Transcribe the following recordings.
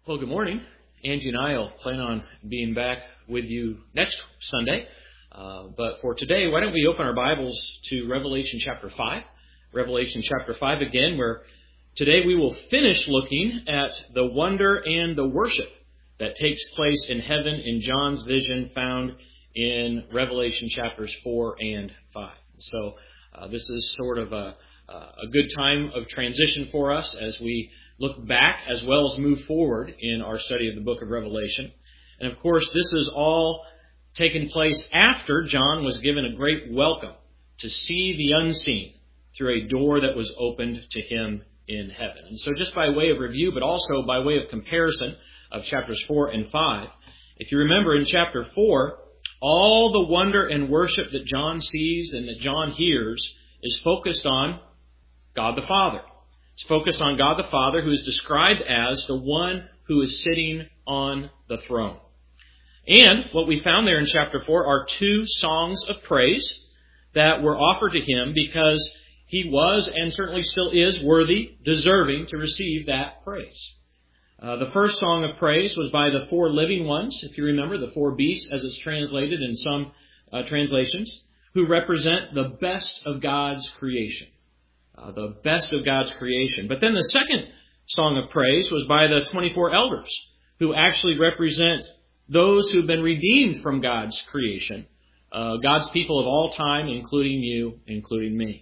Well, good morning. Angie and I will plan on being back with you next Sunday. But for today, why don't we open our Bibles to Revelation chapter 5. Revelation chapter 5 again, where today we will finish looking at the wonder and the worship that takes place in heaven in John's vision found in Revelation chapters 4 and 5. So this is sort of a good time of transition for us as we look back as well as move forward in our study of the book of Revelation. And of course, this is all taken place after John was given a great welcome to see the unseen through a door that was opened to him in heaven. And so just by way of review, but also by way of comparison of chapters 4 and 5, if you remember in chapter 4, all the wonder and worship that John sees and that John hears is focused on God the Father. It's focused on God the Father, who is described as the one who is sitting on the throne. And what we found there in chapter 4 are two songs of praise that were offered to him because he was and certainly still is worthy, deserving to receive that praise. The first song of praise was by the four living ones, if you remember, the four beasts as it's translated in some translations, who represent the best of God's creation. The best of God's creation. But then the second song of praise was by the 24 elders, who actually represent those who have been redeemed from God's creation, God's people of all time, including you, including me.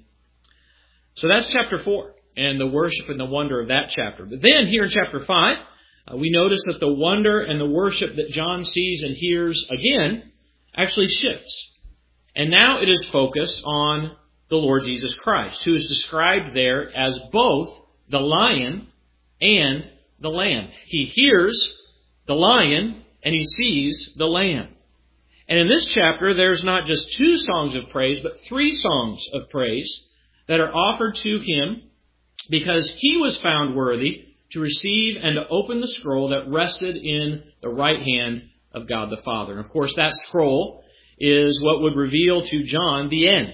So that's chapter 4, and the worship and the wonder of that chapter. But then here in chapter 5, we notice that the wonder and the worship that John sees and hears again actually shifts. And now it is focused on the Lord Jesus Christ, who is described there as both the lion and the lamb. He hears the lion and he sees the lamb. And in this chapter, there's not just two songs of praise, but three songs of praise that are offered to him because he was found worthy to receive and to open the scroll that rested in the right hand of God the Father. And of course, that scroll is what would reveal to John the end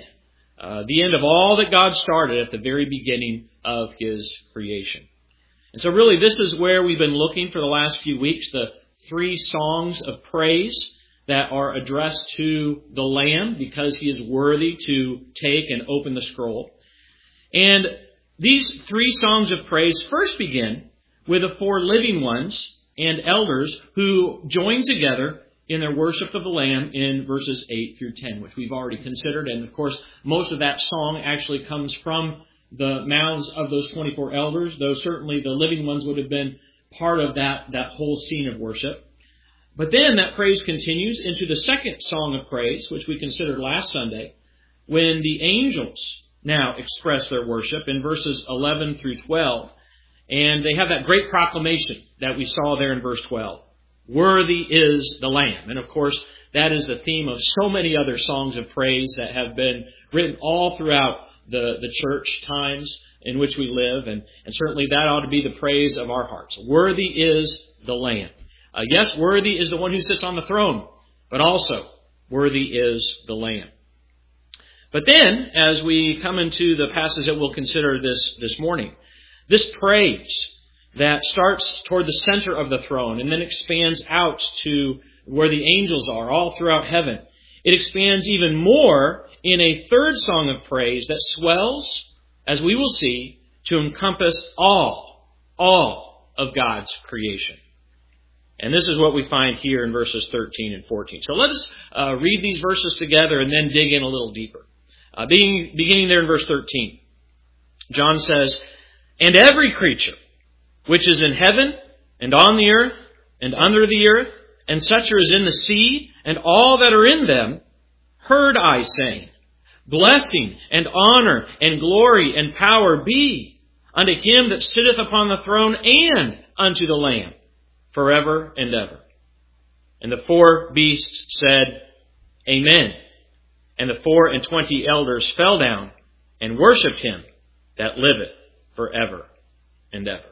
of all that God started at the very beginning of his creation. And so really this is where we've been looking for the last few weeks, the three songs of praise that are addressed to the Lamb because he is worthy to take and open the scroll. And these three songs of praise first begin with the four living ones and elders who join together in their worship of the Lamb in verses 8 through 10, which we've already considered. And of course, most of that song actually comes from the mouths of those 24 elders, though certainly the living ones would have been part of that whole scene of worship. But then that praise continues into the second song of praise, which we considered last Sunday, when the angels now express their worship in verses 11 through 12. And they have that great proclamation that we saw there in verse 12. Worthy is the Lamb. And of course, that is the theme of so many other songs of praise that have been written all throughout the church times in which we live. And certainly that ought to be the praise of our hearts. Worthy is the Lamb. Yes, worthy is the one who sits on the throne, but also worthy is the Lamb. But then, as we come into the passage that we'll consider this morning, this praise that starts toward the center of the throne and then expands out to where the angels are all throughout heaven. It expands even more in a third song of praise that swells, as we will see, to encompass all of God's creation. And this is what we find here in verses 13 and 14. So let us read these verses together and then dig in a little deeper. Beginning there in verse 13, John says, "And every creature which is in heaven, and on the earth, and under the earth, and such as in the sea, and all that are in them, heard I saying, Blessing, and honor, and glory, and power be unto him that sitteth upon the throne, and unto the Lamb, forever and ever. And the four beasts said, Amen. And the 24 elders fell down, and worshipped him that liveth forever and ever."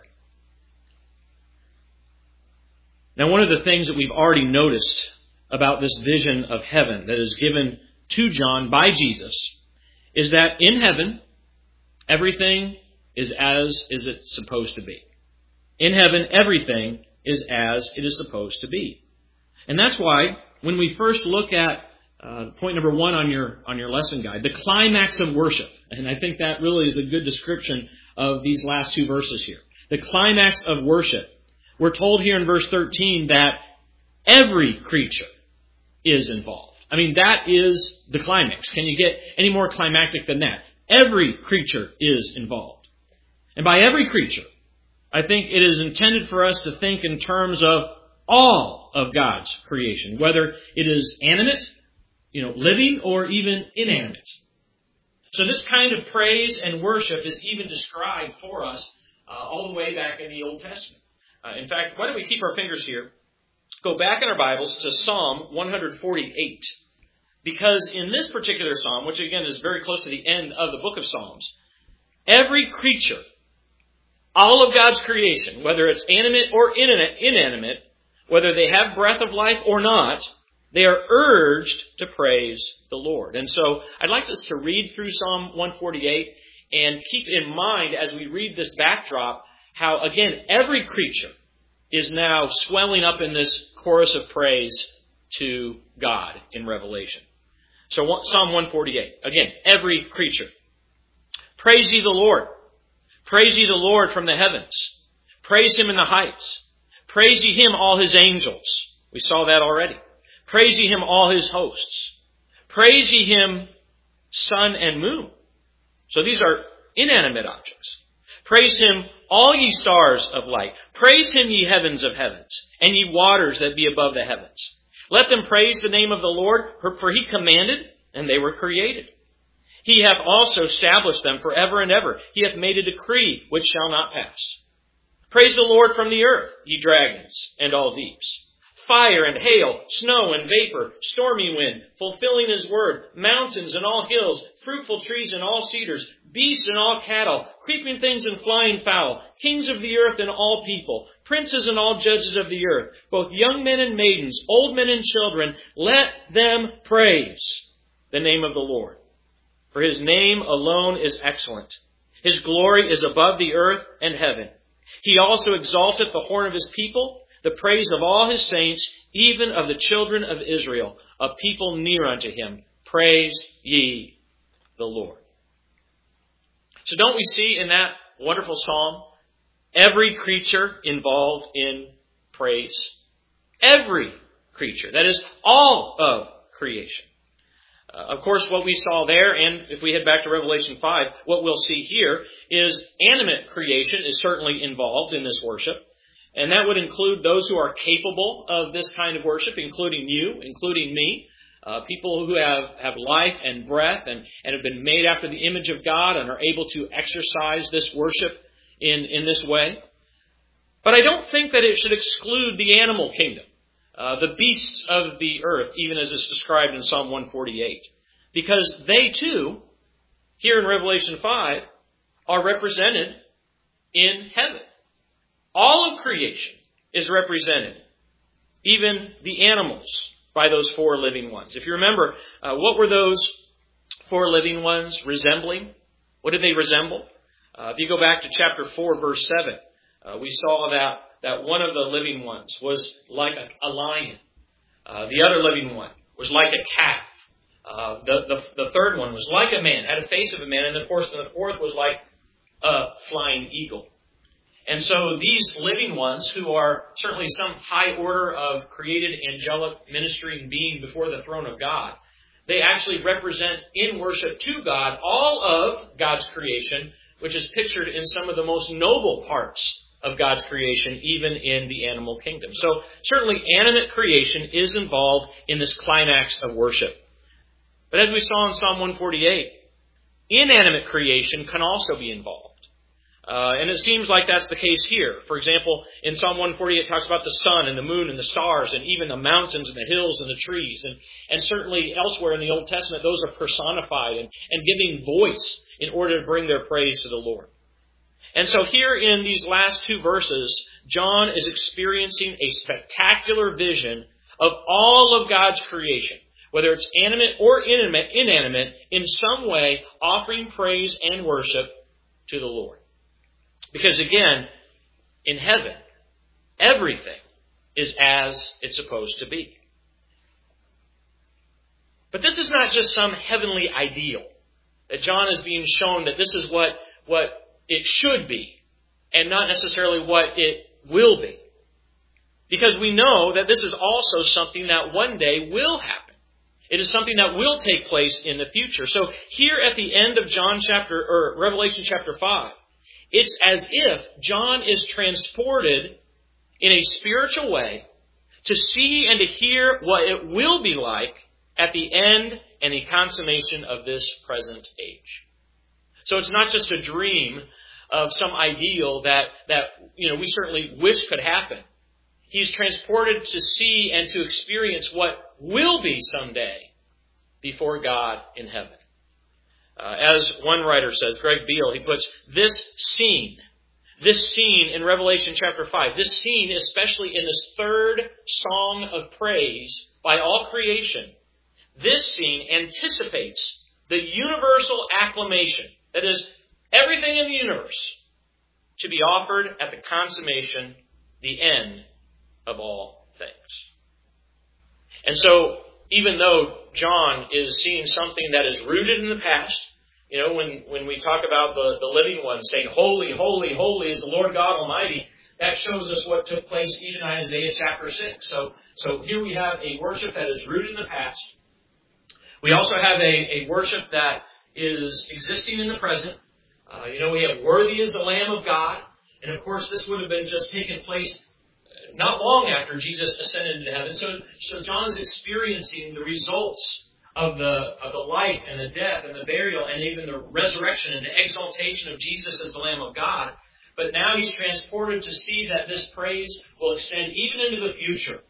Now, one of the things that we've already noticed about this vision of heaven that is given to John by Jesus is that in heaven, everything is as is it's supposed to be. In heaven, everything is as it is supposed to be. And that's why when we first look at point number 1 on your lesson guide, the climax of worship, and I think that really is a good description of these last 2 verses here. The climax of worship. We're told here in verse 13 that every creature is involved. I mean, that is the climax. Can you get any more climactic than that? Every creature is involved. And by every creature, I think it is intended for us to think in terms of all of God's creation, whether it is animate, living, or even inanimate. So this kind of praise and worship is even described for us all the way back in the Old Testament. In fact, why don't we keep our fingers here, go back in our Bibles to Psalm 148. Because in this particular psalm, which again is very close to the end of the book of Psalms, every creature, all of God's creation, whether it's animate or inanimate, whether they have breath of life or not, they are urged to praise the Lord. And so I'd like us to read through Psalm 148 and keep in mind as we read this backdrop how, again, every creature is now swelling up in this chorus of praise to God in Revelation. So Psalm 148, again, every creature. Praise ye the Lord. Praise ye the Lord from the heavens. Praise Him in the heights. Praise ye Him, all His angels. We saw that already. Praise ye Him, all His hosts. Praise ye Him, sun and moon. So these are inanimate objects. Praise Him, all ye stars of light. Praise Him, ye heavens of heavens, and ye waters that be above the heavens. Let them praise the name of the Lord, for He commanded, and they were created. He hath also established them forever and ever. He hath made a decree which shall not pass. Praise the Lord from the earth, ye dragons, and all deeps. Fire and hail, snow and vapor, stormy wind, fulfilling His word, mountains and all hills, fruitful trees and all cedars, beasts and all cattle, creeping things and flying fowl, kings of the earth and all people, princes and all judges of the earth, both young men and maidens, old men and children, let them praise the name of the Lord. For His name alone is excellent. His glory is above the earth and heaven. He also exalteth the horn of His people, the praise of all His saints, even of the children of Israel, a people near unto Him. Praise ye the Lord. So don't we see in that wonderful psalm every creature involved in praise? Every creature. That is, all of creation. Of course, what we saw there, and if we head back to Revelation 5, what we'll see here is animate creation is certainly involved in this worship. And that would include those who are capable of this kind of worship, including you, including me. People who have life and breath and have been made after the image of God and are able to exercise this worship in this way. But I don't think that it should exclude the animal kingdom, the beasts of the earth, even as is described in Psalm 148. Because they too, here in Revelation 5, are represented in heaven. All of creation is represented, even the animals, by those 4 living ones. If you remember, what were those 4 living ones resembling? What did they resemble? If you go back to chapter 4, verse 7, we saw that one of the living ones was like a lion. The other living one was like a calf. The third one was like a man, had a face of a man, and of course the fourth was like a flying eagle. And so these living ones, who are certainly some high order of created angelic ministering being before the throne of God, they actually represent in worship to God all of God's creation, which is pictured in some of the most noble parts of God's creation, even in the animal kingdom. So certainly animate creation is involved in this climax of worship. But as we saw in Psalm 148, inanimate creation can also be involved. And it seems like that's the case here. For example, in Psalm 148, it talks about the sun and the moon and the stars and even the mountains and the hills and the trees. And certainly elsewhere in the Old Testament, those are personified and giving voice in order to bring their praise to the Lord. And so here in these last 2 verses, John is experiencing a spectacular vision of all of God's creation, whether it's animate or inanimate, in some way offering praise and worship to the Lord. Because again, in heaven, everything is as it's supposed to be. But this is not just some heavenly ideal. That John is being shown that this is what it should be, and not necessarily what it will be. Because we know that this is also something that one day will happen. It is something that will take place in the future. So here at the end of Revelation chapter 5, it's as if John is transported in a spiritual way to see and to hear what it will be like at the end and the consummation of this present age. So it's not just a dream of some ideal that we certainly wish could happen. He's transported to see and to experience what will be someday before God in heaven. As one writer says, Greg Beale, he puts this scene in Revelation chapter 5, this scene, especially in this third song of praise by all creation, this scene anticipates the universal acclamation, that is, everything in the universe, to be offered at the consummation, the end of all things. And so, even though John is seeing something that is rooted in the past, when we talk about the living one saying, "Holy, holy, holy is the Lord God Almighty," that shows us what took place even in Isaiah chapter 6. So here we have a worship that is rooted in the past. We also have a worship that is existing in the present. We have "Worthy is the Lamb of God." And of course, this would have been just taken place not long after Jesus ascended into heaven. So John is experiencing the results of the life and the death and the burial and even the resurrection and the exaltation of Jesus as the Lamb of God. But now he's transported to see that this praise will extend even into the future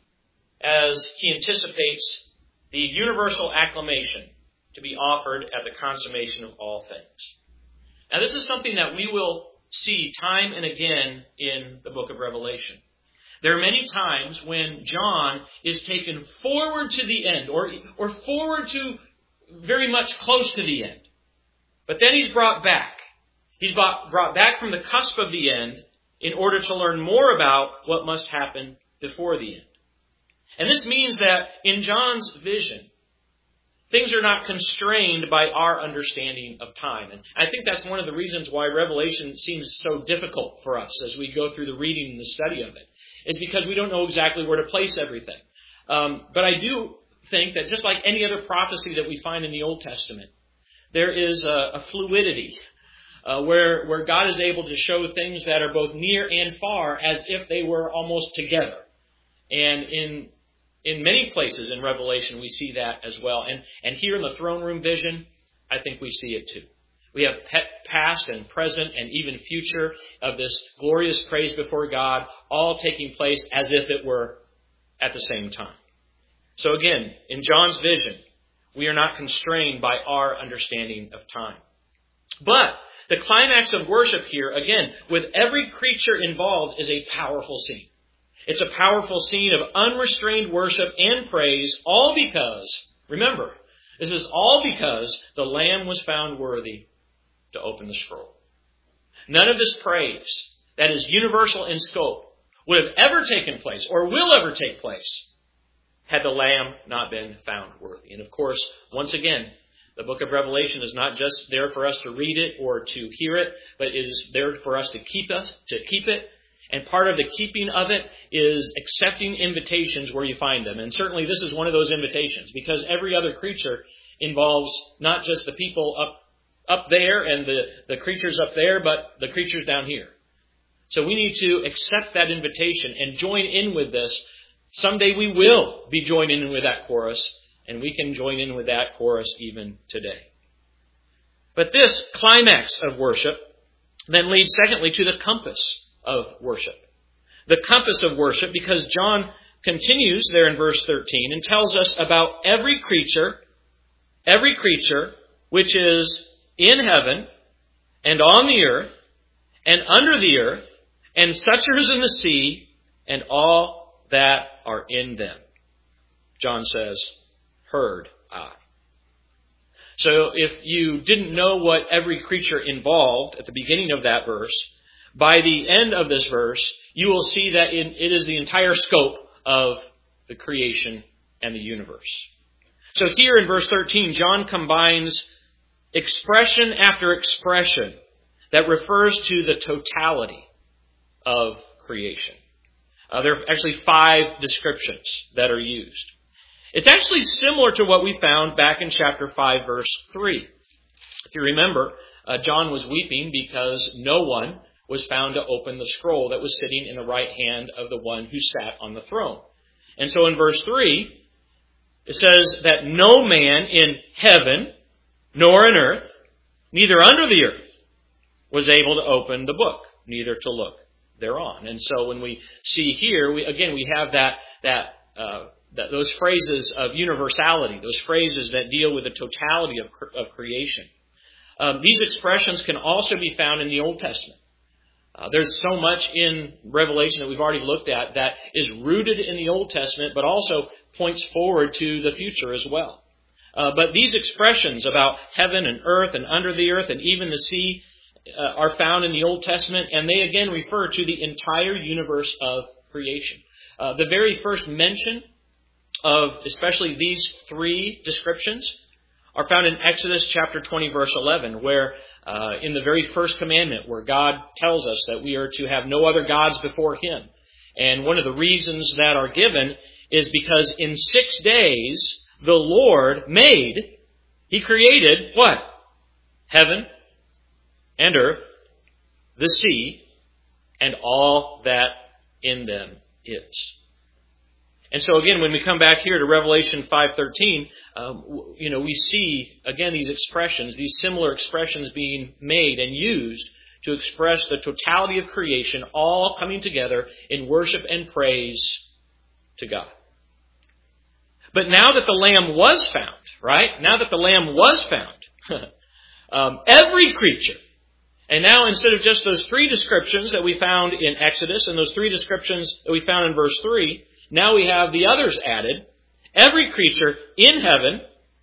as he anticipates the universal acclamation to be offered at the consummation of all things. Now, this is something that we will see time and again in the book of Revelation. There are many times when John is taken forward to the end or forward to very much close to the end. But then he's brought back. He's brought back from the cusp of the end in order to learn more about what must happen before the end. And this means that in John's vision, things are not constrained by our understanding of time. And I think that's one of the reasons why Revelation seems so difficult for us as we go through the reading and the study of it, is because we don't know exactly where to place everything. But I do think that just like any other prophecy that we find in the Old Testament, there is a fluidity where God is able to show things that are both near and far as if they were almost together. And in many places in Revelation, we see that as well. And here in the throne room vision, I think we see it too. We have past and present and even future of this glorious praise before God, all taking place as if it were at the same time. So again, in John's vision, we are not constrained by our understanding of time. But the climax of worship here, again, with every creature involved, is a powerful scene. It's a powerful scene of unrestrained worship and praise, all because, remember, this is all because the Lamb was found worthy to open the scroll. None of this praise that is universal in scope would have ever taken place or will ever take place had the Lamb not been found worthy. And of course, once again, the book of Revelation is not just there for us to read it or to hear it, but it is there for us to keep it. And part of the keeping of it is accepting invitations where you find them. And certainly this is one of those invitations, because every other creature involves not just the people up there and the creatures up there, but the creatures down here. So we need to accept that invitation and join in with this. Someday we will be joining in with that chorus, and we can join in with that chorus even today. But this climax of worship then leads, secondly, to the compass of worship. The compass of worship, because John continues there in verse 13 and tells us about every creature which is in heaven and on the earth and under the earth and such as in the sea and all that are in them. John says, heard I. So if you didn't know what every creature involved at the beginning of that verse, by the end of this verse, you will see that it is the entire scope of the creation and the universe. So here in verse 13, John combines expression after expression that refers to the totality of creation. There are actually 5 descriptions that are used. It's actually similar to what we found back in chapter 5, verse 3. If you remember, John was weeping because no one was found to open the scroll that was sitting in the right hand of the one who sat on the throne. And so in verse 3, it says that no man in heaven, nor in earth, neither under the earth, was able to open the book, neither to look thereon. And so when we see here, we have those phrases of universality, those phrases that deal with the totality of creation. These expressions can also be found in the Old Testament. There's so much in Revelation that we've already looked at that is rooted in the Old Testament, but also points forward to the future as well. But these expressions about heaven and earth and under the earth and even the sea are found in the Old Testament, and they again refer to the entire universe of creation. The very first mention of especially these 3 descriptions are found in Exodus chapter 20, verse 11, where in the very first commandment, where God tells us that we are to have no other gods before Him. And one of the reasons that are given is because in 6 days, the Lord He created what? Heaven and earth, the sea, and all that in them is. And so again, when we come back here to Revelation 5:13, we see again these expressions, these similar expressions being made and used to express the totality of creation, all coming together in worship and praise to God. But now that the Lamb was found, right? Now that the Lamb was found, every creature, and now instead of just those 3 descriptions that we found in Exodus and those 3 descriptions that we found in verse 3, now we have the others added. Every creature in heaven,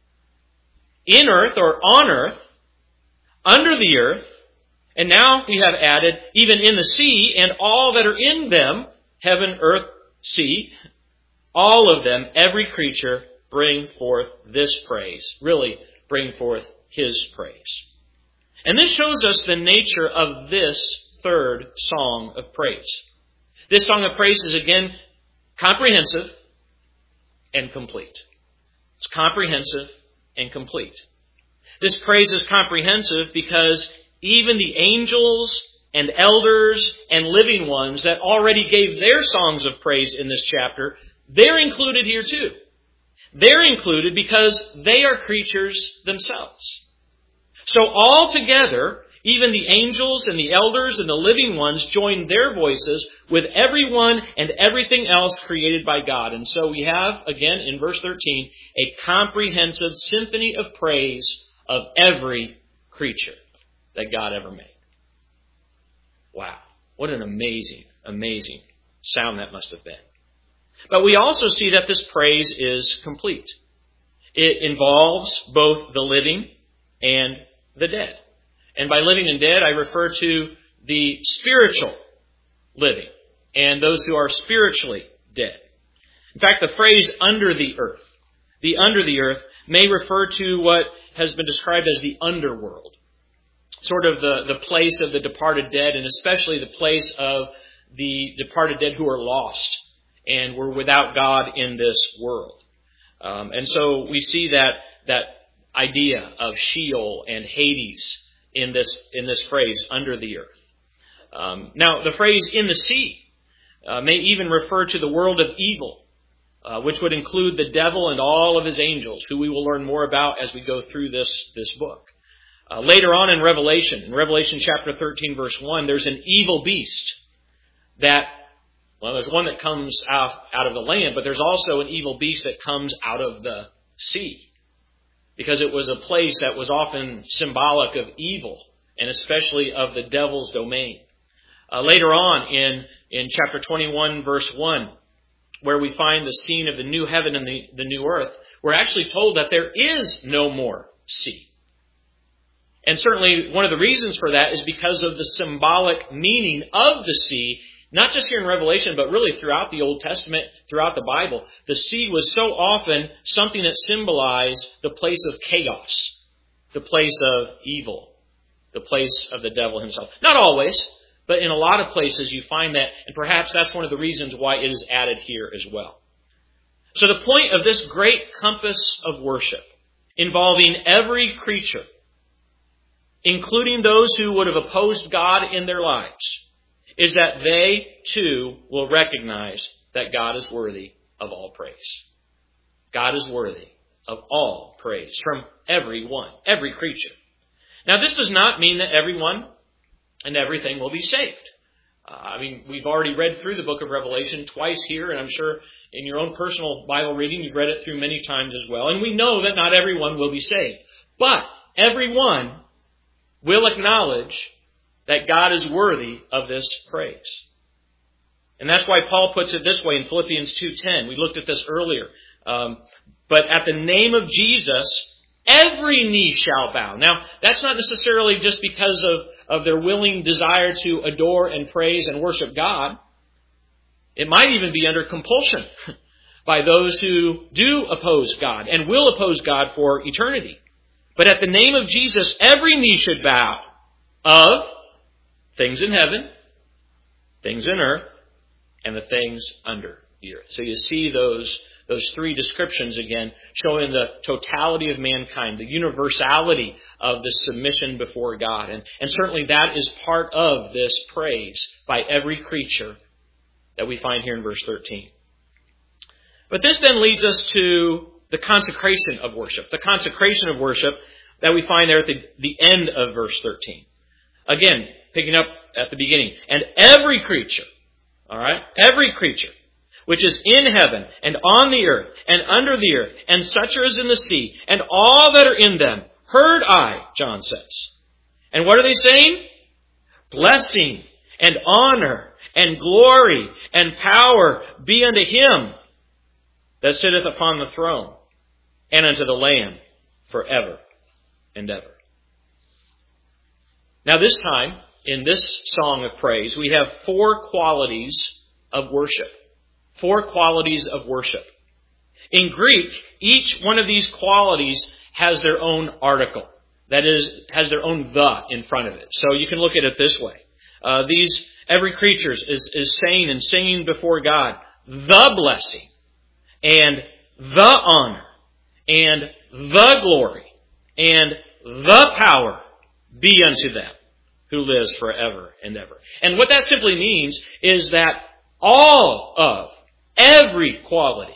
in earth or on earth, under the earth, and now we have added even in the sea and all that are in them, heaven, earth, sea, all of them, every creature, bring forth this praise. Really bring forth His praise. And this shows us the nature of this 3rd song of praise. This song of praise is again comprehensive and complete. It's comprehensive and complete. This praise is comprehensive because even the angels and elders and living ones that already gave their songs of praise in this chapter, they're included here too. They're included because they are creatures themselves. So all together, even the angels and the elders and the living ones join their voices with everyone and everything else created by God. And so we have, again, in verse 13, a comprehensive symphony of praise of every creature that God ever made. Wow. What an amazing, amazing sound that must have been. But we also see that this praise is complete. It involves both the living and the dead. And by living and dead, I refer to the spiritual living and those who are spiritually dead. In fact, the phrase under the earth may refer to what has been described as the underworld, sort of the place of the departed dead, and especially the place of the departed dead who are lost and were without God in this world. And so we see that idea of Sheol and Hades in this phrase, under the earth. Now, the phrase in the sea may even refer to the world of evil, which would include the devil and all of his angels, who we will learn more about as we go through this book. Later on in Revelation chapter 13, verse 1, there's an evil beast there's one that comes out of the land, but there's also an evil beast that comes out of the sea, because it was a place that was often symbolic of evil, and especially of the devil's domain. Later on in chapter 21, verse 1, where we find the scene of the new heaven and the new earth, we're actually told that there is no more sea. And certainly one of the reasons for that is because of the symbolic meaning of the sea, not just here in Revelation, but really throughout the Old Testament, throughout the Bible. The sea was so often something that symbolized the place of chaos, the place of evil, the place of the devil himself. Not always, but in a lot of places you find that, and perhaps that's one of the reasons why it is added here as well. So the point of this great compass of worship, involving every creature, including those who would have opposed God in their lives, is that they too will recognize that God is worthy of all praise. God is worthy of all praise from everyone, every creature. Now, this does not mean that everyone and everything will be saved. We've already read through the book of Revelation twice here, and I'm sure in your own personal Bible reading, you've read it through many times as well. And we know that not everyone will be saved. But everyone will acknowledge that God is worthy of this praise. And that's why Paul puts it this way in Philippians 2:10. We looked at this earlier. But at the name of Jesus, every knee shall bow. Now, that's not necessarily just because of their willing desire to adore and praise and worship God. It might even be under compulsion by those who do oppose God and will oppose God for eternity. But at the name of Jesus, every knee should bow of things in heaven, things in earth, and the things under the earth. So you see those three descriptions again, showing the totality of mankind, the universality of the submission before God. And certainly that is part of this praise by every creature that we find here in verse 13. But this then leads us to the consecration of worship. The consecration of worship that we find there at the end of verse 13. Again, picking up at the beginning. And every creature, all right, every creature, which is in heaven and on the earth and under the earth and such as in the sea and all that are in them, heard I, John says. And what are they saying? Blessing and honor and glory and power be unto him that sitteth upon the throne and unto the Lamb forever and ever. Now this time, in this song of praise, we have four qualities of worship. Four qualities of worship. In Greek, each one of these qualities has their own article. That is, has their own the in front of it. So you can look at it this way. Every creature is saying and singing before God, the blessing, and the honor, and the glory, and the power be unto them who lives forever and ever. And what that simply means is that all of every quality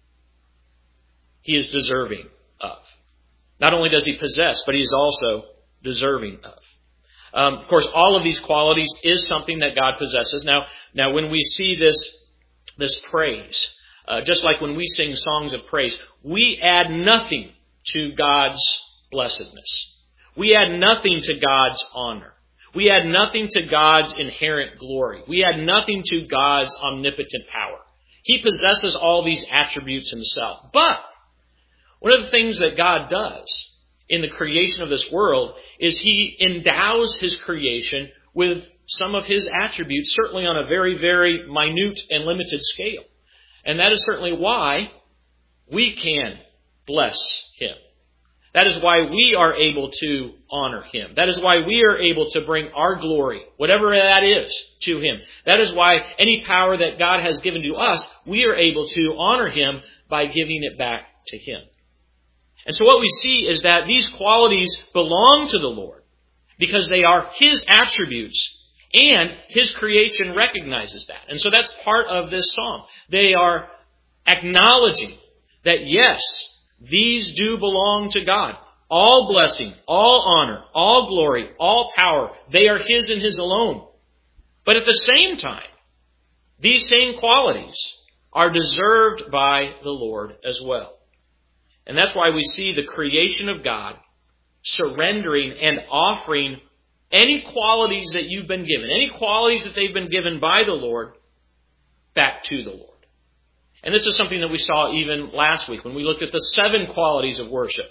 he is deserving of. Not only does he possess, but he is also deserving of. Of course, all of these qualities is something that God possesses. Now when we see this praise, just like when we sing songs of praise, we add nothing to God's blessedness. We add nothing to God's honor. We add nothing to God's inherent glory. We add nothing to God's omnipotent power. He possesses all these attributes himself. But one of the things that God does in the creation of this world is he endows his creation with some of his attributes, certainly on a very, very minute and limited scale. And that is certainly why we can bless him. That is why we are able to honor him. That is why we are able to bring our glory, whatever that is, to him. That is why any power that God has given to us, we are able to honor him by giving it back to him. And so what we see is that these qualities belong to the Lord because they are his attributes and his creation recognizes that. And so that's part of this song. They are acknowledging that yes, these do belong to God. All blessing, all honor, all glory, all power, they are his and his alone. But at the same time, these same qualities are deserved by the Lord as well. And that's why we see the creation of God surrendering and offering any qualities that you've been given, any qualities that they've been given by the Lord, back to the Lord. And this is something that we saw even last week when we looked at the 7 qualities of worship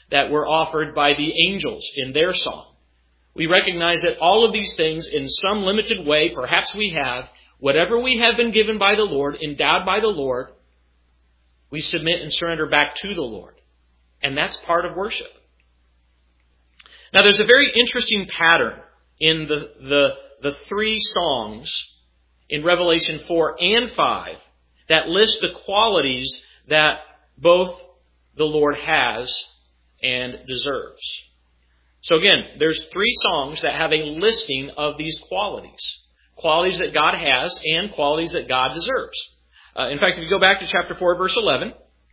that were offered by the angels in their song. We recognize that all of these things, in some limited way, perhaps we have, whatever we have been given by the Lord, endowed by the Lord, we submit and surrender back to the Lord. And that's part of worship. Now, there's a very interesting pattern in the three songs in Revelation 4 and 5 that list the qualities that both the Lord has and deserves. So again, there's three songs that have a listing of these qualities. Qualities that God has and qualities that God deserves. In fact, if you go back to chapter 4, verse 11,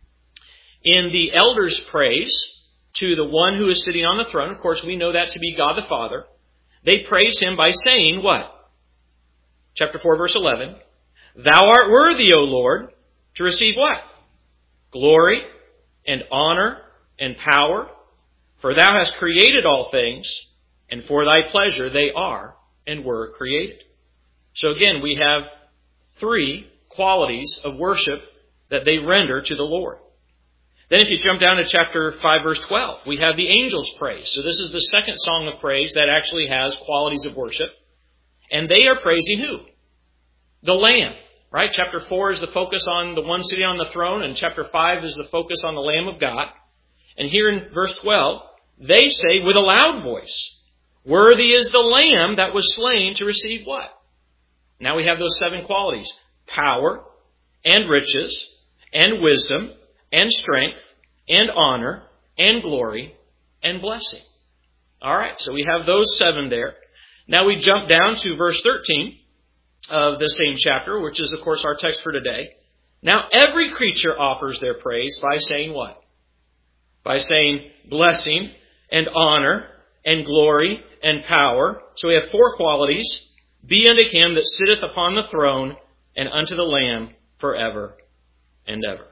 in the elders' praise to the one who is sitting on the throne, of course we know that to be God the Father, they praise Him by saying what? Chapter 4, verse 11, Thou art worthy, O Lord, to receive what? Glory and honor and power. For Thou hast created all things, and for Thy pleasure they are and were created. So again, we have three qualities of worship that they render to the Lord. Then if you jump down to chapter 5, verse 12, we have the angels' praise. So this is the second song of praise that actually has qualities of worship. And they are praising who? The Lamb, right? Chapter 4 is the focus on the one sitting on the throne, and chapter 5 is the focus on the Lamb of God. And here in verse 12, they say with a loud voice, Worthy is the Lamb that was slain to receive what? Now we have those seven qualities. Power, and riches, and wisdom, and strength, and honor, and glory, and blessing. All right, so we have those seven there. Now we jump down to verse 13 of the same chapter, which is, of course, our text for today. Now every creature offers their praise by saying what? By saying blessing and honor and glory and power. So we have four qualities. Be unto Him that sitteth upon the throne and unto the Lamb forever and ever.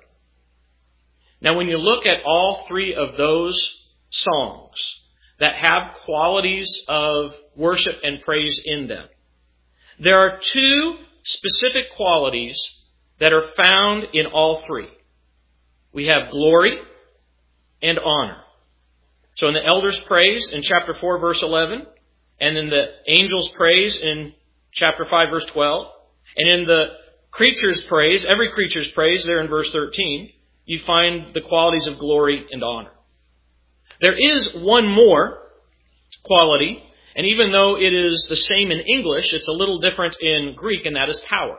Now when you look at all three of those songs that have qualities of worship and praise in them, there are two specific qualities that are found in all three. We have glory and honor. So in the elders' praise in chapter 4, verse 11, and in the angels' praise in chapter 5, verse 12, and in the creature's praise, every creature's praise there in verse 13, you find the qualities of glory and honor. There is one more quality, and even though it is the same in English, it's a little different in Greek, and that is power.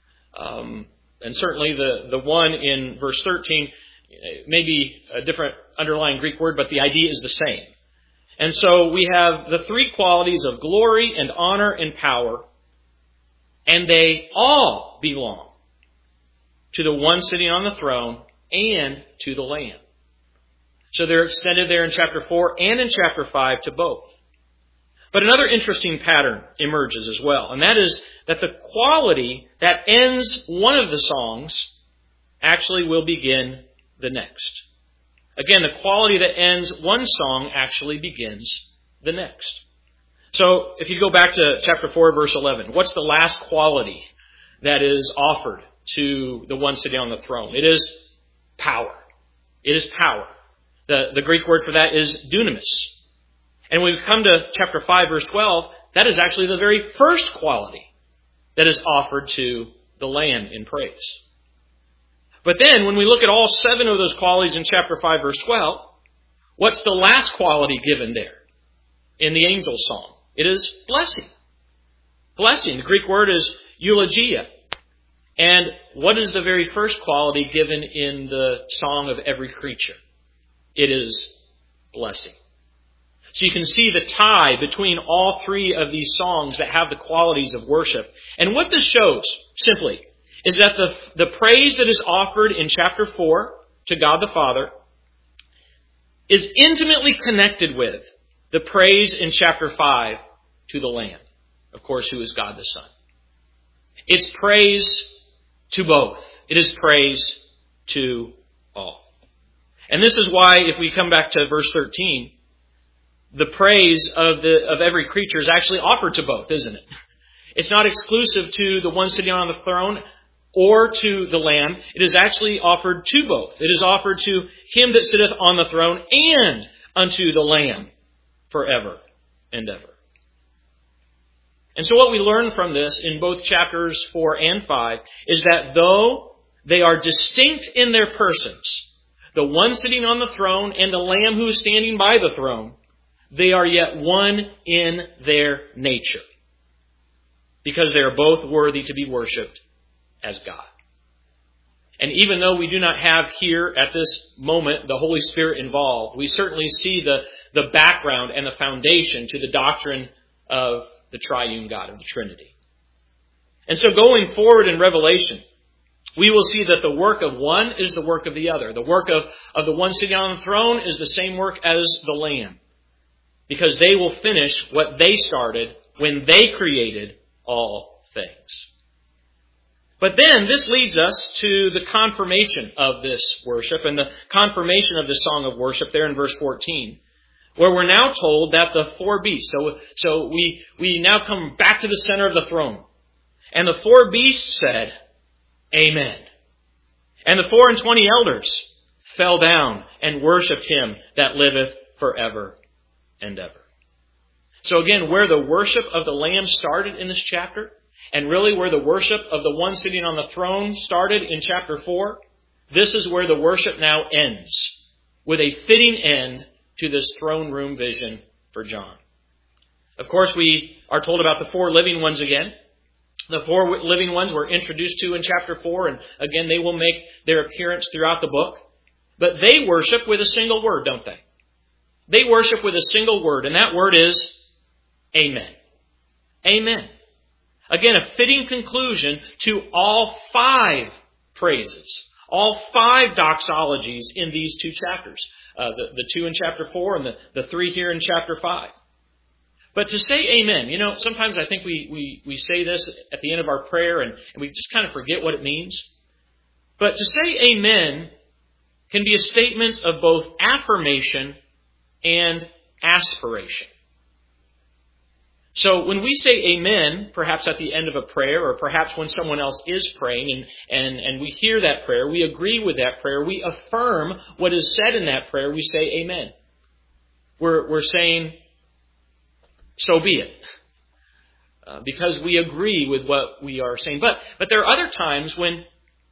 And certainly the one in verse 13 may be a different underlying Greek word, but the idea is the same. And so we have the three qualities of glory and honor and power, and they all belong to the one sitting on the throne and to the Lamb. So they're extended there in chapter 4 and in chapter 5 to both. But another interesting pattern emerges as well, and that is that the quality that ends one of the songs actually will begin the next. Again, the quality that ends one song actually begins the next. So if you go back to chapter 4, verse 11, what's the last quality that is offered to the one sitting on the throne? It is power. It is power. The Greek word for that is dunamis. And when we come to chapter 5, verse 12, that is actually the very first quality that is offered to the Lamb in praise. But then, when we look at all seven of those qualities in chapter 5, verse 12, what's the last quality given there in the angel's song? It is blessing. Blessing. The Greek word is eulogia. And what is the very first quality given in the song of every creature? It is blessing. So you can see the tie between all three of these songs that have the qualities of worship. And what this shows, simply, is that the praise that is offered in chapter 4 to God the Father is intimately connected with the praise in chapter 5 to the Lamb, of course, who is God the Son. It's praise to both. It is praise to all. And this is why, if we come back to verse 13, the praise of every creature is actually offered to both, isn't it? It's not exclusive to the one sitting on the throne or to the Lamb. It is actually offered to both. It is offered to him that sitteth on the throne and unto the Lamb forever and ever. And so what we learn from this in both chapters 4 and 5 is that though they are distinct in their persons, the one sitting on the throne and the Lamb who is standing by the throne, they are yet one in their nature, because they are both worthy to be worshipped as God. And even though we do not have here at this moment the Holy Spirit involved, we certainly see the background and the foundation to the doctrine of the triune God, of the Trinity. And so going forward in Revelation, we will see that the work of one is the work of the other. The work of the one sitting on the throne is the same work as the Lamb, because they will finish what they started when they created all things. But then this leads us to the confirmation of this worship and the confirmation of the song of worship there in verse 14, where we're now told that the four beasts, so we now come back to the center of the throne. And the four beasts said, Amen. And the 24 elders fell down and worshipped him that liveth forever and ever. So again, where the worship of the Lamb started in this chapter, and really where the worship of the one sitting on the throne started in chapter 4, this is where the worship now ends, with a fitting end to this throne room vision for John. Of course, we are told about the four living ones again. The four living ones were introduced to in chapter 4, and again, they will make their appearance throughout the book. But they worship with a single word, don't they? They worship with a single word, and that word is Amen. Amen. Again, a fitting conclusion to all 5 praises, all 5 doxologies in these 2 chapters. The 2 in chapter 4 and the 3 here in chapter 5. But to say amen, sometimes I think we say this at the end of our prayer and we just kind of forget what it means. But to say amen can be a statement of both affirmation and aspiration. So when we say amen, perhaps at the end of a prayer, or perhaps when someone else is praying and we hear that prayer, we agree with that prayer, we affirm what is said in that prayer, we say amen. We're saying, so be it. Because we agree with what we are saying. But there are other times when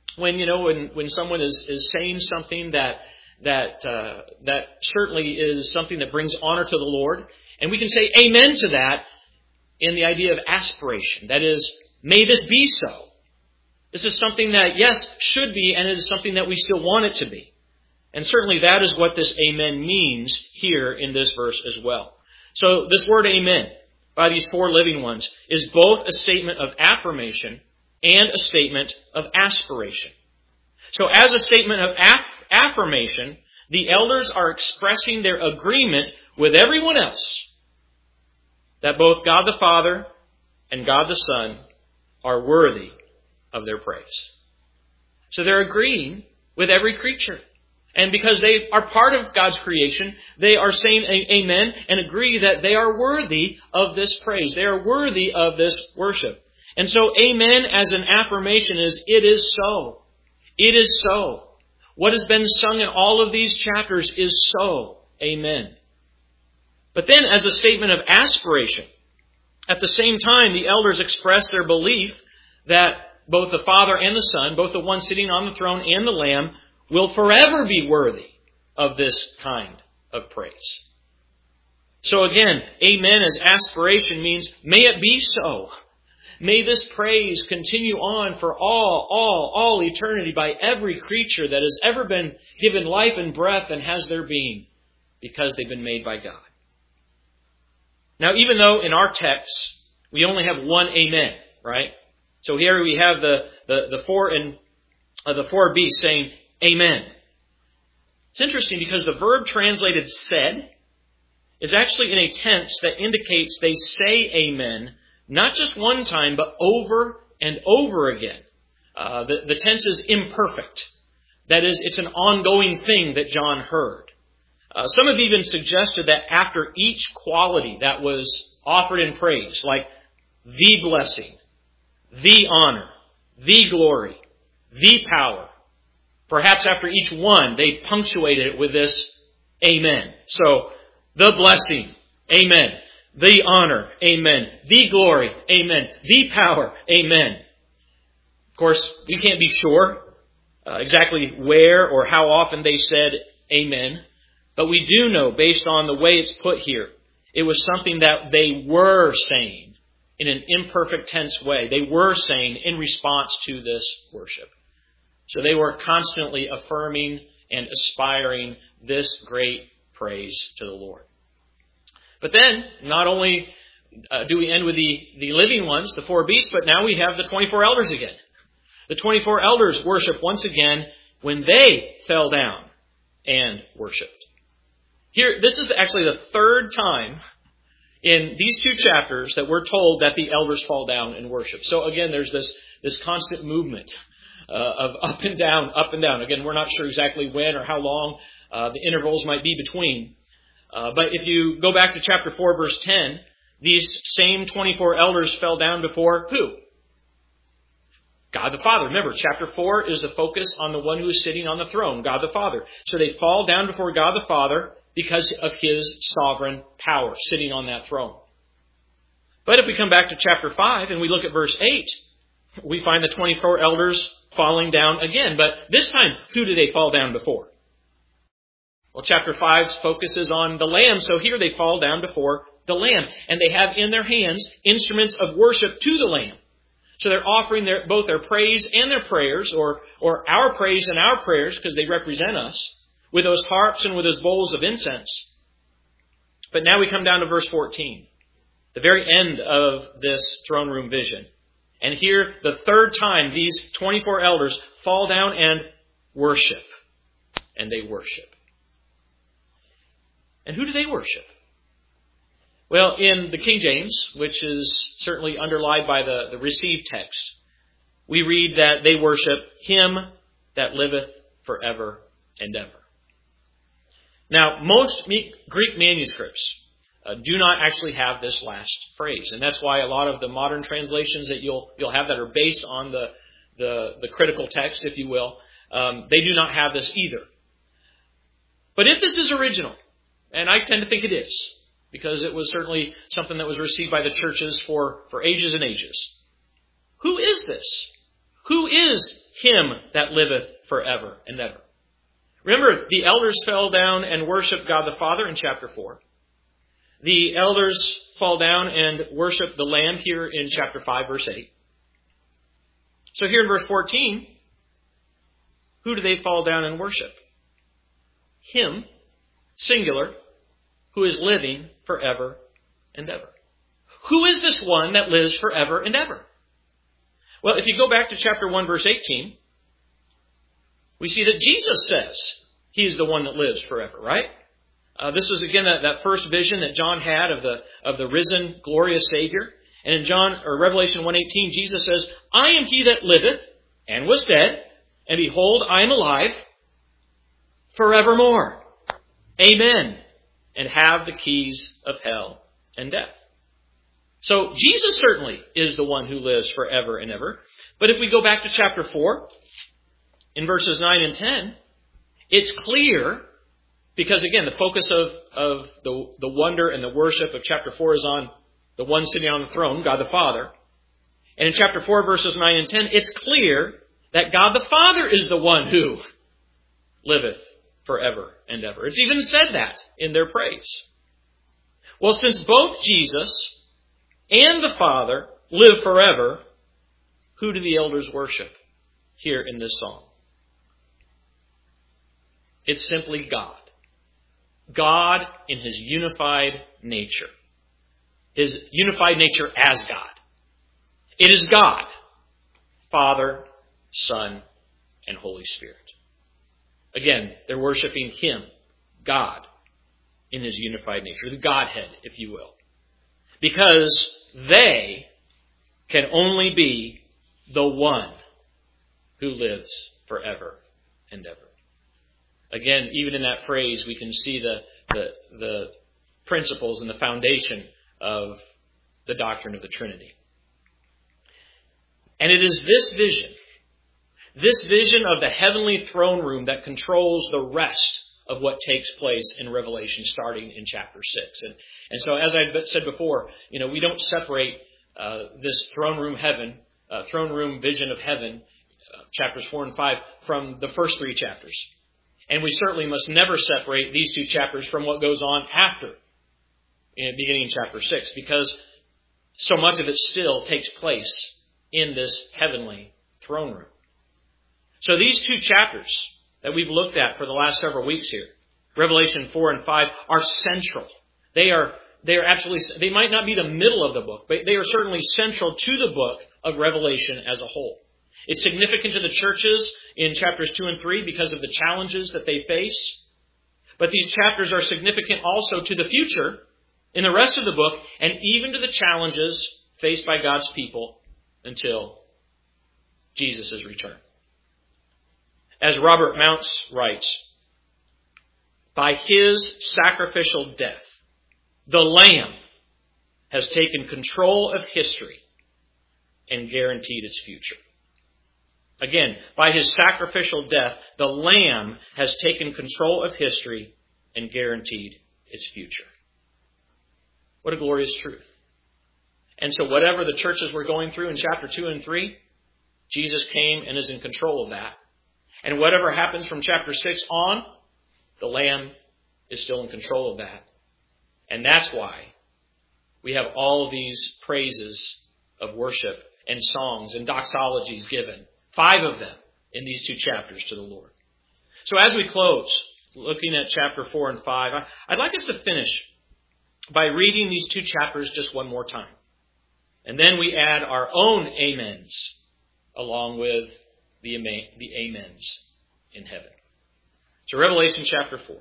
someone is saying something that certainly is something that brings honor to the Lord, and we can say amen to that in the idea of aspiration. That is, may this be so. This is something that, yes, should be, and it is something that we still want it to be. And certainly that is what this amen means here in this verse as well. So this word amen by these 4 living ones is both a statement of affirmation and a statement of aspiration. So as a statement of affirmation, the elders are expressing their agreement with everyone else that both God the Father and God the Son are worthy of their praise. So they're agreeing with every creature. And because they are part of God's creation, they are saying amen and agree that they are worthy of this praise. They are worthy of this worship. And so amen as an affirmation is, it is so. It is so. What has been sung in all of these chapters is so. Amen. But then as a statement of aspiration, at the same time, the elders express their belief that both the Father and the Son, both the one sitting on the throne and the Lamb, will forever be worthy of this kind of praise. So again, amen as aspiration means, may it be so. May this praise continue on for all eternity by every creature that has ever been given life and breath and has their being, because they've been made by God. Now, even though in our text we only have one amen, right? So here we have the 4 beasts saying amen. It's interesting because the verb translated said is actually in a tense that indicates they say amen, not just one time, but over and over again. The tense is imperfect. That is, it's an ongoing thing that John heard. Some have even suggested that after each quality that was offered in praise, like the blessing, the honor, the glory, the power. Perhaps after each one, they punctuated it with this amen. So, the blessing, amen. The honor, amen. The glory, amen. The power, amen. Of course, we can't be sure exactly where or how often they said amen. But we do know, based on the way it's put here, it was something that they were saying in an imperfect tense way. They were saying in response to this worship. So they were constantly affirming and aspiring this great praise to the Lord. But then, not only do we end with the living ones, the four beasts, but now we have the 24 elders again. The 24 elders worship once again when they fell down and worshipped. Here, this is actually the third time in these two chapters that we're told that the elders fall down and worship. So again, there's this constant movement of up and down, up and down. Again, we're not sure exactly when or how long the intervals might be between. But if you go back to chapter 4, verse 10, these same 24 elders fell down before who? God the Father. Remember, chapter 4 is the focus on the one who is sitting on the throne, God the Father. So they fall down before God the Father because of His sovereign power sitting on that throne. But if we come back to chapter 5 and we look at verse 8, we find the 24 elders falling down again. But this time, who do they fall down before? Well, chapter 5 focuses on the Lamb, so here they fall down before the Lamb. And they have in their hands instruments of worship to the Lamb. So they're offering both their praise and their prayers, or our praise and our prayers, because they represent us, with those harps and with those bowls of incense. But now we come down to verse 14, the very end of this throne room vision. And here, the third time, these 24 elders fall down and worship. And they worship. And who do they worship? Well, in the King James, which is certainly underlined by the received text, we read that they worship Him that liveth forever and ever. Now, most Greek manuscripts do not actually have this last phrase, and that's why a lot of the modern translations that you'll have that are based on the critical text, if you will, they do not have this either. But if this is original, and I tend to think it is, because it was certainly something that was received by the churches for ages and ages. Who is this? Who is Him that liveth forever and ever? Remember, the elders fell down and worshiped God the Father in chapter 4. The elders fall down and worship the Lamb here in chapter 5, verse 8. So here in verse 14, who do they fall down and worship? Him, singular, who is living forever and ever. Who is this one that lives forever and ever? Well, if you go back to chapter 1, verse 18, we see that Jesus says He is the one that lives forever, right? This was again that first vision that John had of the risen, glorious Savior. And in Revelation 1:18, Jesus says, I am He that liveth and was dead, and behold, I am alive forevermore. Amen. And have the keys of hell and death. So Jesus certainly is the one who lives forever and ever. But if we go back to chapter 4, in verses 9 and 10, it's clear, because again, the focus of the wonder and the worship of chapter 4 is on the one sitting on the throne, God the Father. And in chapter 4, verses 9 and 10, it's clear that God the Father is the one who liveth forever and ever. It's even said that in their praise. Well, since both Jesus and the Father live forever, who do the elders worship here in this song? It's simply God. God in His unified nature. His unified nature as God. It is God, Father, Son, and Holy Spirit. Again, they're worshiping Him, God, in His unified nature, the Godhead, if you will. Because they can only be the one who lives forever and ever. Again, even in that phrase, we can see the principles and the foundation of the doctrine of the Trinity. And it is this vision This vision of the heavenly throne room that controls the rest of what takes place in Revelation starting in chapter 6. And so as I said before, we don't separate this throne room vision of heaven, chapters 4 and 5, from the first 3 chapters. And we certainly must never separate these 2 chapters from what goes on after, beginning in chapter 6, because so much of it still takes place in this heavenly throne room. So these 2 chapters that we've looked at for the last several weeks here, Revelation 4 and 5, are central. They are absolutely, they might not be the middle of the book, but they are certainly central to the book of Revelation as a whole. It's significant to the churches in chapters 2 and 3 because of the challenges that they face. But these chapters are significant also to the future in the rest of the book, and even to the challenges faced by God's people until Jesus' return. As Robert Mounce writes, by His sacrificial death, the Lamb has taken control of history and guaranteed its future. Again, by His sacrificial death, the Lamb has taken control of history and guaranteed its future. What a glorious truth. And so whatever the churches were going through in chapter 2 and 3, Jesus came and is in control of that. And whatever happens from chapter 6 on, the Lamb is still in control of that. And that's why we have all of these praises of worship and songs and doxologies given. 5 of them in these 2 chapters to the Lord. So as we close, looking at chapter 4 and 5, I'd like us to finish by reading these 2 chapters just one more time. And then we add our own amens along with the amens in heaven. So Revelation chapter 4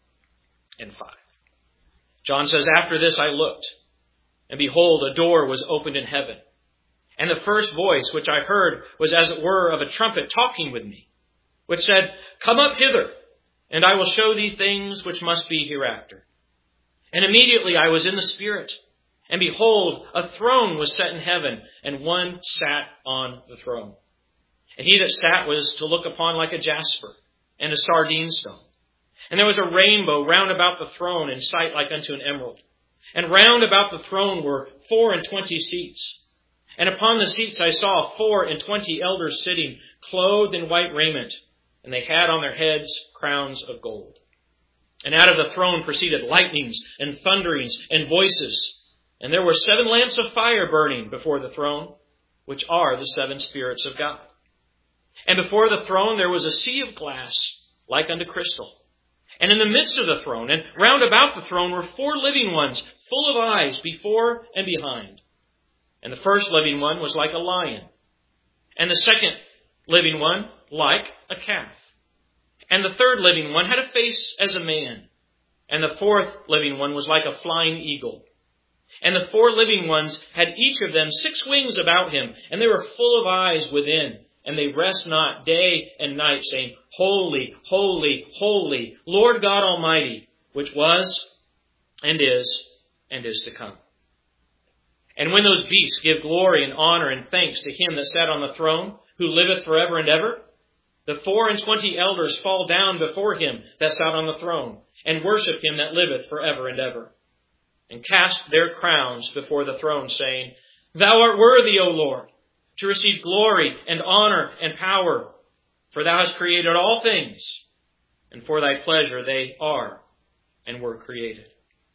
and 5. John says, after this I looked, and behold, a door was opened in heaven. And the first voice which I heard was as it were of a trumpet talking with me, which said, come up hither, and I will show thee things which must be hereafter. And immediately I was in the Spirit, and behold, a throne was set in heaven, and one sat on the throne. And he that sat was to look upon like a jasper, and a sardine stone. And there was a rainbow round about the throne, in sight like unto an emerald. And round about the throne were 24 seats. And upon the seats I saw 24 elders sitting, clothed in white raiment, and they had on their heads crowns of gold. And out of the throne proceeded lightnings and thunderings and voices. And there were 7 lamps of fire burning before the throne, which are the 7 spirits of God. And before the throne there was a sea of glass, like unto crystal. And in the midst of the throne, and round about the throne, were 4 living ones, full of eyes before and behind. And the first living one was like a lion, and the second living one like a calf. And the third living one had a face as a man, and the fourth living one was like a flying eagle. And the 4 living ones had each of them 6 wings about him, and they were full of eyes within, and they rest not day and night, saying, Holy, holy, holy, Lord God Almighty, which was, and is to come. And when those beasts give glory and honor and thanks to Him that sat on the throne, who liveth forever and ever, the 24 elders fall down before Him that sat on the throne, and worship Him that liveth forever and ever, and cast their crowns before the throne, saying, Thou art worthy, O Lord, to receive glory and honor and power, for Thou hast created all things, and for Thy pleasure they are and were created.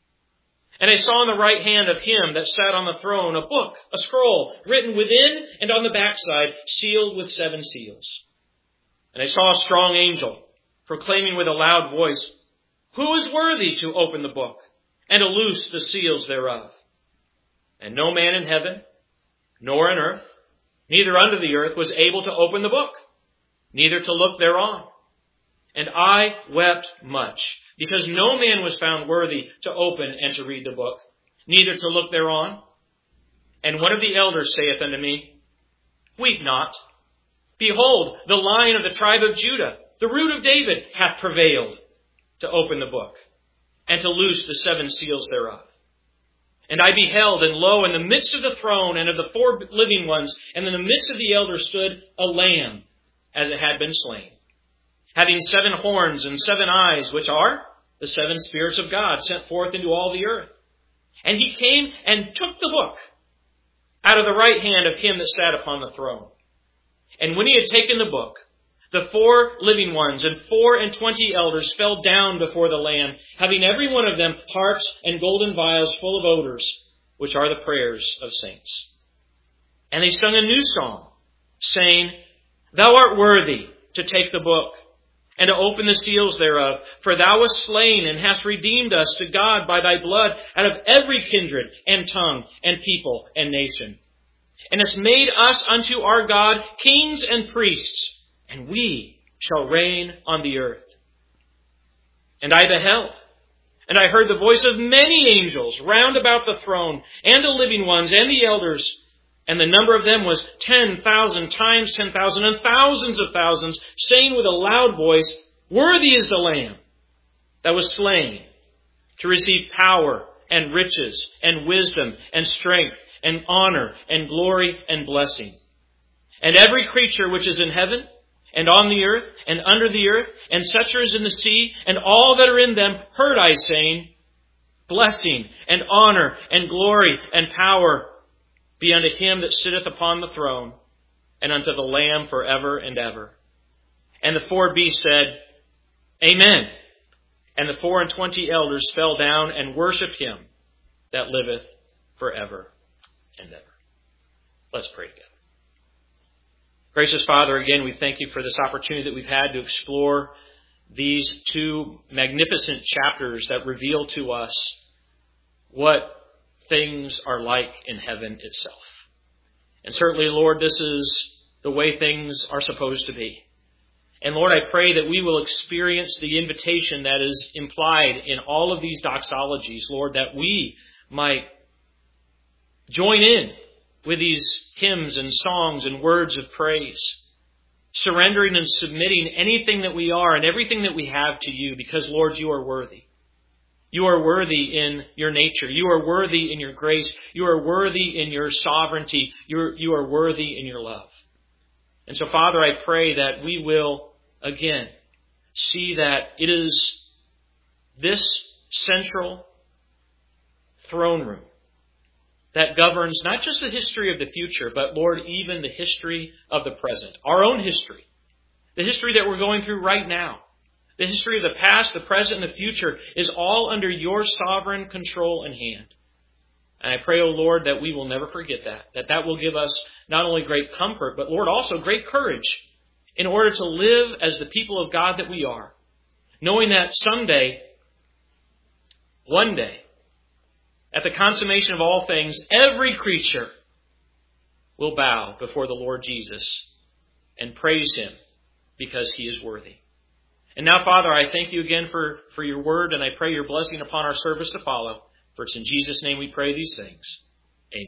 And I saw in the right hand of Him that sat on the throne a book, a scroll, written within and on the backside, sealed with 7 seals. And I saw a strong angel, proclaiming with a loud voice, Who is worthy to open the book, and to loose the seals thereof? And no man in heaven, nor in earth, neither under the earth, was able to open the book, neither to look thereon. And I wept much, because no man was found worthy to open and to read the book, neither to look thereon. And one of the elders saith unto me, Weep not. Behold, the Lion of the tribe of Judah, the Root of David, hath prevailed to open the book, and to loose the 7 seals thereof. And I beheld, and lo, in the midst of the throne and of the 4 living ones, and in the midst of the elders stood a lamb, as it had been slain, having 7 horns and 7 eyes, which are the 7 spirits of God sent forth into all the earth. And he came and took the book out of the right hand of him that sat upon the throne. And when he had taken the book, the 4 living ones and 24 elders fell down before the Lamb, having every one of them harps and golden vials full of odors, which are the prayers of saints. And they sung a new song, saying, Thou art worthy to take the book and to open the seals thereof, for thou wast slain and hast redeemed us to God by thy blood out of every kindred and tongue and people and nation, and hast made us unto our God kings and priests, and we shall reign on the earth. And I beheld, and I heard the voice of many angels round about the throne, and the living ones, and the elders, and the number of them was 10,000 times 10,000, and thousands of thousands, saying with a loud voice, Worthy is the Lamb that was slain to receive power and riches and wisdom and strength and honor and glory and blessing. And every creature which is in heaven and on the earth and under the earth and such as in the sea and all that are in them heard I saying, Blessing and honor and glory and power be unto him that sitteth upon the throne, and unto the Lamb forever and ever. And the 4 beasts said, Amen. And the 24 elders fell down and worshipped him that liveth forever and ever. Let's pray together. Gracious Father, again, we thank you for this opportunity that we've had to explore these 2 magnificent chapters that reveal to us what things are like in heaven itself. And certainly, Lord, this is the way things are supposed to be. And Lord, I pray that we will experience the invitation that is implied in all of these doxologies, Lord, that we might join in with these hymns and songs and words of praise, surrendering and submitting anything that we are and everything that we have to you, because, Lord, you are worthy. You are worthy in your nature. You are worthy in your grace. You are worthy in your sovereignty. You are worthy in your love. And so, Father, I pray that we will, again, see that it is this central throne room that governs not just the history of the future, but, Lord, even the history of the present. Our own history. The history that we're going through right now. The history of the past, the present, and the future is all under your sovereign control and hand. And I pray, O Lord, that we will never forget that will give us not only great comfort, but, Lord, also great courage in order to live as the people of God that we are, knowing that someday, one day, at the consummation of all things, every creature will bow before the Lord Jesus and praise him because he is worthy. And now, Father, I thank you again for your word, and I pray your blessing upon our service to follow. For it's in Jesus' name we pray these things.